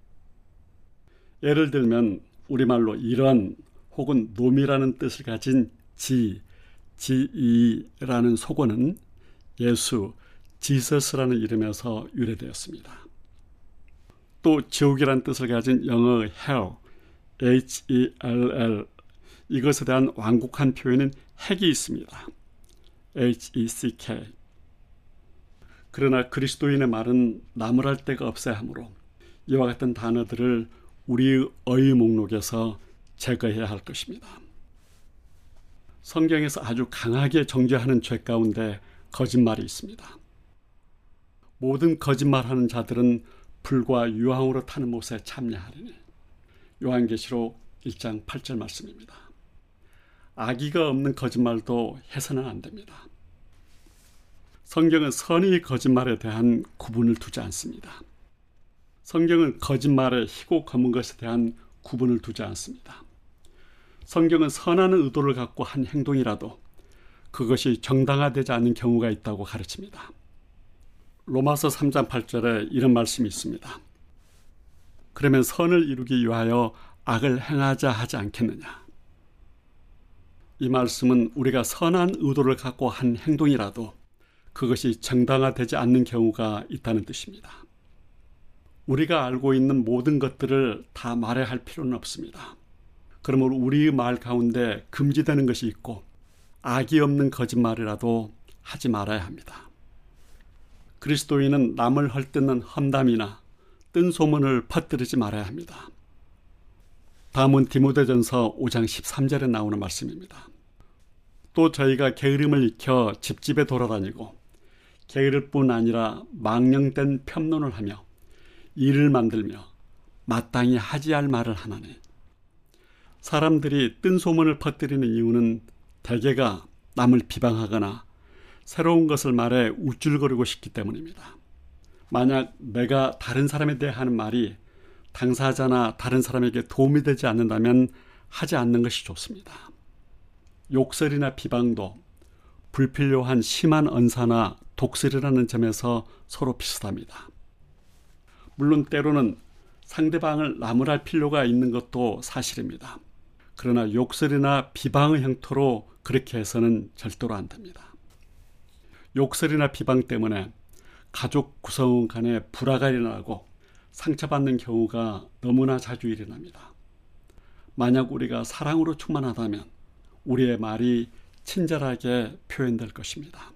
예를 들면 우리말로 이런 혹은 놈이라는 뜻을 가진 지, 지이라는 속어는 예수, 지서스라는 이름에서 유래되었습니다. 또 지옥이라는 뜻을 가진 영어 hell, 에이치 이 엘 엘, 이것에 대한 완곡한 표현은 핵이 있습니다. 에이치 이 씨 케이. 그러나 그리스도인의 말은 나무랄 데가 없어야 하므로 이와 같은 단어들을 우리의 어휘 목록에서 제거해야 할 것입니다. 성경에서 아주 강하게 정죄하는 죄 가운데 거짓말이 있습니다. 모든 거짓말하는 자들은 불과 유황으로 타는 못에 참여하리니. 요한계시록 일 장 팔 절 말씀입니다. 악의가 없는 거짓말도 해서는 안 됩니다. 성경은 선의 거짓말에 대한 구분을 두지 않습니다. 성경은 거짓말의 희고 검은 것에 대한 구분을 두지 않습니다. 성경은 선한 의도를 갖고 한 행동이라도 그것이 정당화되지 않는 경우가 있다고 가르칩니다. 로마서 삼 장 팔 절에 이런 말씀이 있습니다. 그러면 선을 이루기 위하여 악을 행하자 하지 않겠느냐. 이 말씀은 우리가 선한 의도를 갖고 한 행동이라도 그것이 정당화되지 않는 경우가 있다는 뜻입니다. 우리가 알고 있는 모든 것들을 다 말해야 할 필요는 없습니다. 그러므로 우리의 말 가운데 금지되는 것이 있고 악이 없는 거짓말이라도 하지 말아야 합니다. 그리스도인은 남을 헐뜯는 험담이나 뜬 소문을 퍼뜨리지 말아야 합니다. 다음은 디모데전서 오 장 십삼 절에 나오는 말씀입니다. 또 저희가 게으름을 익혀 집집에 돌아다니고 게으를 뿐 아니라 망령된 편론을 하며 일을 만들며 마땅히 하지 할 말을 하나니. 사람들이 뜬 소문을 퍼뜨리는 이유는 대개가 남을 비방하거나 새로운 것을 말해 우쭐거리고 싶기 때문입니다. 만약 내가 다른 사람에 대해 하는 말이 당사자나 다른 사람에게 도움이 되지 않는다면 하지 않는 것이 좋습니다. 욕설이나 비방도 불필요한 심한 언사나 독설이라는 점에서 서로 비슷합니다. 물론 때로는 상대방을 나무랄 필요가 있는 것도 사실입니다. 그러나 욕설이나 비방의 형태로 그렇게 해서는 절대로 안 됩니다. 욕설이나 비방 때문에 가족 구성원 간에 불화가 일어나고 상처받는 경우가 너무나 자주 일어납니다. 만약 우리가 사랑으로 충만하다면 우리의 말이 친절하게 표현될 것입니다.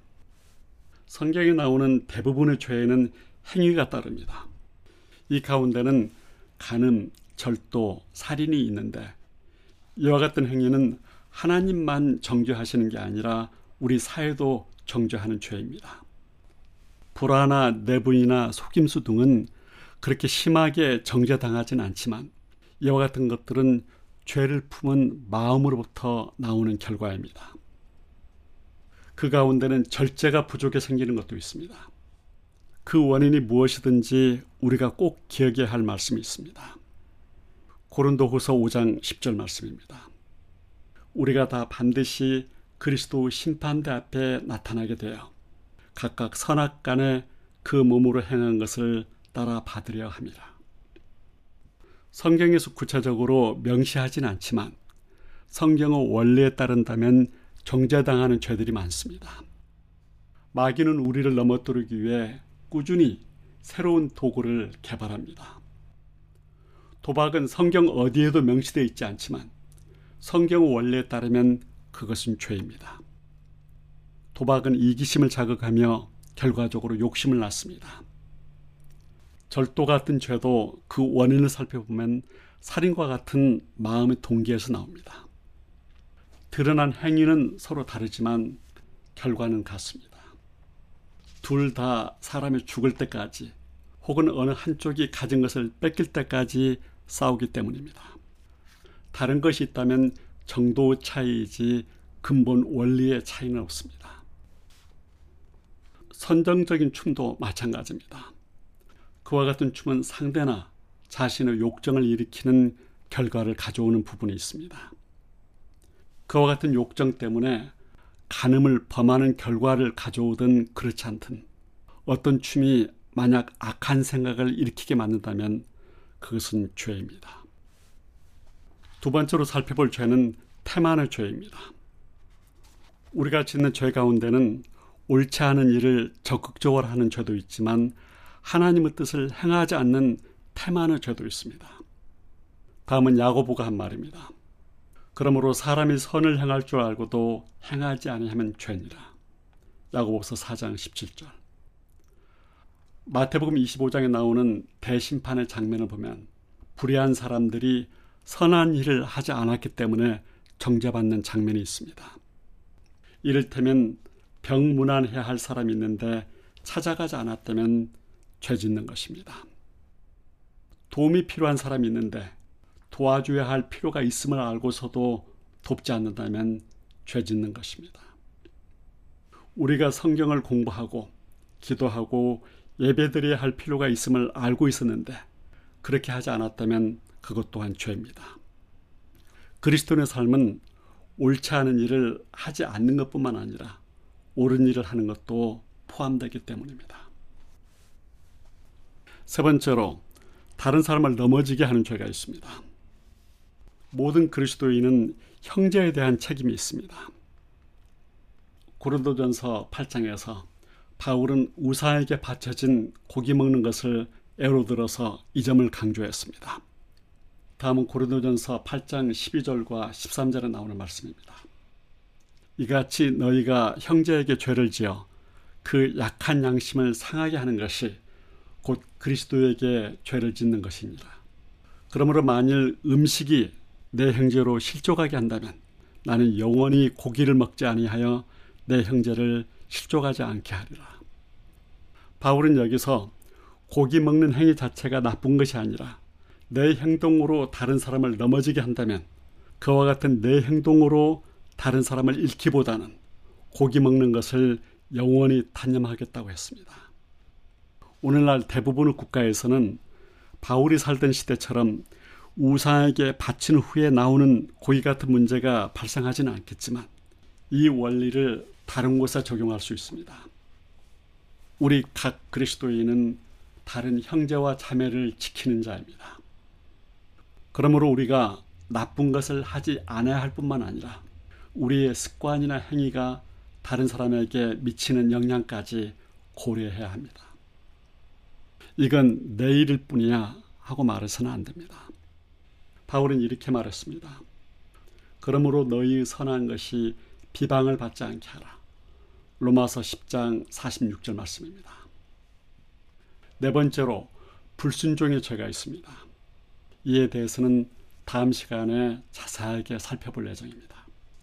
성경에 나오는 대부분의 죄에는 행위가 따릅니다. 이 가운데는 간음, 절도, 살인이 있는데 이와 같은 행위는 하나님만 정죄하시는 게 아니라 우리 사회도 정죄하는 죄입니다. 불화나 내분이나 속임수 등은 그렇게 심하게 정죄당하지는 않지만 이와 같은 것들은 죄를 품은 마음으로부터 나오는 결과입니다. 그 가운데는 절제가 부족해 생기는 것도 있습니다. 그 원인이 무엇이든지 우리가 꼭 기억해야 할 말씀이 있습니다. 고린도후서 오 장 십 절 말씀입니다. 우리가 다 반드시 그리스도 심판대 앞에 나타나게 되어 각각 선악간에 그 몸으로 행한 것을 따라 받으려 함이라. 성경에서 구체적으로 명시하진 않지만 성경의 원리에 따른다면 정죄당하는 죄들이 많습니다. 마귀는 우리를 넘어뜨리기 위해 꾸준히 새로운 도구를 개발합니다. 도박은 성경 어디에도 명시되어 있지 않지만 성경의 원리에 따르면 그것은 죄입니다. 도박은 이기심을 자극하며 결과적으로 욕심을 낳습니다. 절도 같은 죄도 그 원인을 살펴보면 살인과 같은 마음의 동기에서 나옵니다. 드러난 행위는 서로 다르지만 결과는 같습니다. 둘 다 사람이 죽을 때까지 혹은 어느 한쪽이 가진 것을 뺏길 때까지 싸우기 때문입니다. 다른 것이 있다면 정도의 차이이지 근본 원리의 차이는 없습니다. 선정적인 춤도 마찬가지입니다. 그와 같은 춤은 상대나 자신의 욕정을 일으키는 결과를 가져오는 부분이 있습니다. 그와 같은 욕정 때문에 간음을 범하는 결과를 가져오든 그렇지 않든 어떤 춤이 만약 악한 생각을 일으키게 만든다면 그것은 죄입니다. 두 번째로 살펴볼 죄는 태만의 죄입니다. 우리가 짓는 죄 가운데는 옳지 않은 일을 적극적으로 하는 죄도 있지만 하나님의 뜻을 행하지 않는 태만의 죄도 있습니다. 다음은 야고보가 한 말입니다. 그러므로 사람이 선을 행할 줄 알고도 행하지 아니하면 죄니라. 야고보서 사 장 십칠 절. 마태복음 이십오 장에 나오는 대심판의 장면을 보면 불의한 사람들이 선한 일을 하지 않았기 때문에 정죄받는 장면이 있습니다. 이를테면 병문안해야 할 사람이 있는데 찾아가지 않았다면 죄 짓는 것입니다. 도움이 필요한 사람이 있는데 도와줘야 할 필요가 있음을 알고서도 돕지 않는다면 죄 짓는 것입니다. 우리가 성경을 공부하고 기도하고 예배드려야 할 필요가 있음을 알고 있었는데 그렇게 하지 않았다면 그것 또한 죄입니다. 그리스도인의 삶은 옳지 않은 일을 하지 않는 것뿐만 아니라 옳은 일을 하는 것도 포함되기 때문입니다. 세 번째로 다른 사람을 넘어지게 하는 죄가 있습니다. 모든 그리스도인은 형제에 대한 책임이 있습니다. 고린도전서 팔 장에서 바울은 우상에게 바쳐진 고기 먹는 것을 예로 들어서 이 점을 강조했습니다. 다음은 고린도전서 팔 장 십이 절과 십삼 절에 나오는 말씀입니다. 이같이 너희가 형제에게 죄를 지어 그 약한 양심을 상하게 하는 것이 곧 그리스도에게 죄를 짓는 것이니라. 그러므로 만일 음식이 내 형제로 실족하게 한다면 나는 영원히 고기를 먹지 아니하여 내 형제를 실족하지 않게 하리라. 바울은 여기서 고기 먹는 행위 자체가 나쁜 것이 아니라 내 행동으로 다른 사람을 넘어지게 한다면 그와 같은 내 행동으로 다른 사람을 잃기보다는 고기 먹는 것을 영원히 단념하겠다고 했습니다. 오늘날 대부분의 국가에서는 바울이 살던 시대처럼 우상에게 바친 후에 나오는 고기 같은 문제가 발생하지는 않겠지만 이 원리를 다른 곳에 적용할 수 있습니다. 우리 각 그리스도인은 다른 형제와 자매를 지키는 자입니다. 그러므로 우리가 나쁜 것을 하지 않아야 할 뿐만 아니라 우리의 습관이나 행위가 다른 사람에게 미치는 영향까지 고려해야 합니다. 이건 내 일일 뿐이야 하고 말해서는 안 됩니다. 바울은 이렇게 말했습니다. 그러므로 너희의 선한 것이 비방을 받지 않게 하라. 로마서 십 장 사십육 절 말씀입니다. 네 번째로 불순종의 죄가 있습니다. 이에 대해서는 다음 시간에 자세하게 살펴볼 예정입니다.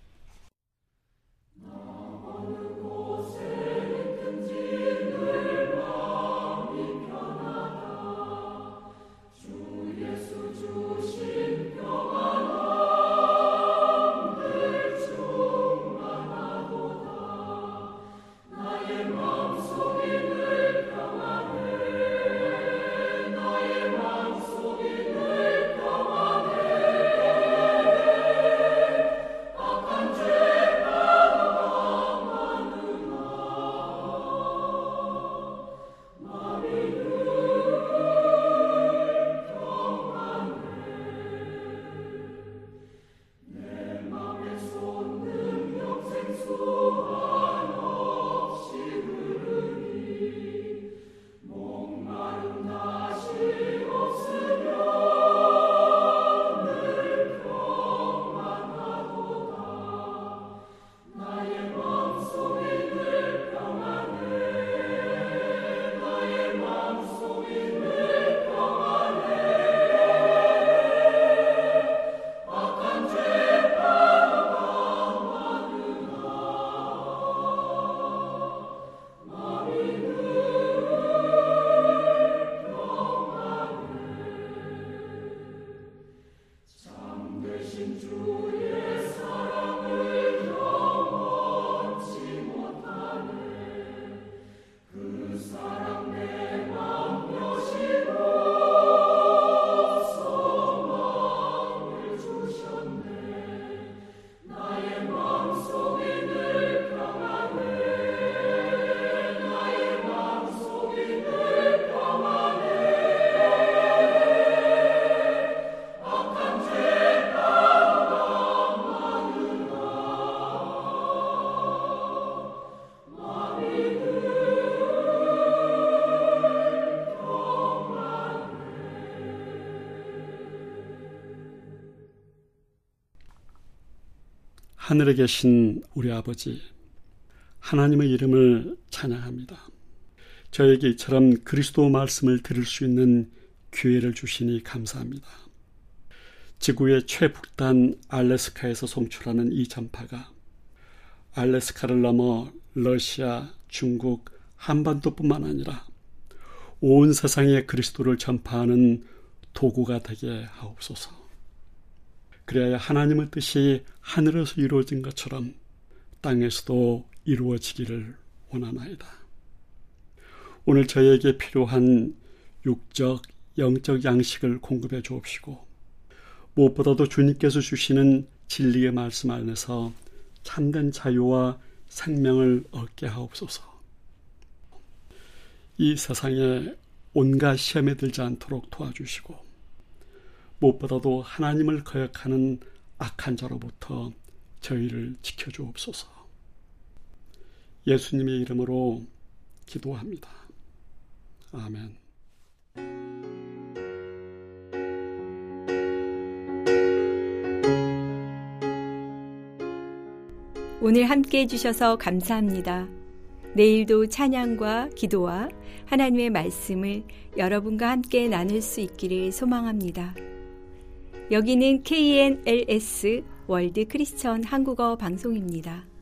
하늘에 계신 우리 아버지, 하나님의 이름을 찬양합니다. 저에게 이처럼 그리스도 말씀을 들을 수 있는 기회를 주시니 감사합니다. 지구의 최북단 알래스카에서 송출하는 이 전파가 알래스카를 넘어 러시아, 중국, 한반도뿐만 아니라 온 세상에 그리스도를 전파하는 도구가 되게 하옵소서. 그래야 하나님의 뜻이 하늘에서 이루어진 것처럼 땅에서도 이루어지기를 원하나이다. 오늘 저에게 필요한 육적, 영적 양식을 공급해 주옵시고 무엇보다도 주님께서 주시는 진리의 말씀 안에서 참된 자유와 생명을 얻게 하옵소서. 이 세상에 온갖 시험에 들지 않도록 도와주시고 무엇보다도 하나님을 거역하는 악한 자로부터 저희를 지켜주옵소서. 예수님의 이름으로 기도합니다. 아멘. 오늘 함께 해주셔서 감사합니다. 내일도 찬양과 기도와 하나님의 말씀을 여러분과 함께 나눌 수 있기를 소망합니다. 여기는 케이엔엘에스 월드 크리스천 한국어 방송입니다.